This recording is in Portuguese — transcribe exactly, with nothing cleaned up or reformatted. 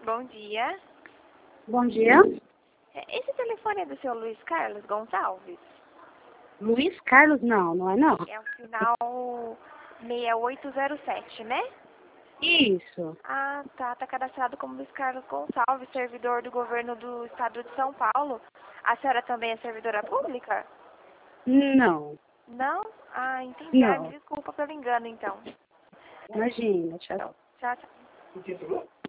bom dia. Bom dia. É, Esse telefone é do seu Luiz Carlos Gonçalves? Luiz Carlos? Não, não é não. É o final seis oito zero sete, né? Isso. Ah, tá. Tá cadastrado como Luiz Carlos Gonçalves, servidor do governo do estado de São Paulo. A senhora também é servidora pública? Não, Não? Ah, entendi. Ah, me não. desculpa pelo engano, então. Imagina, tchau. Então, tchau, tchau.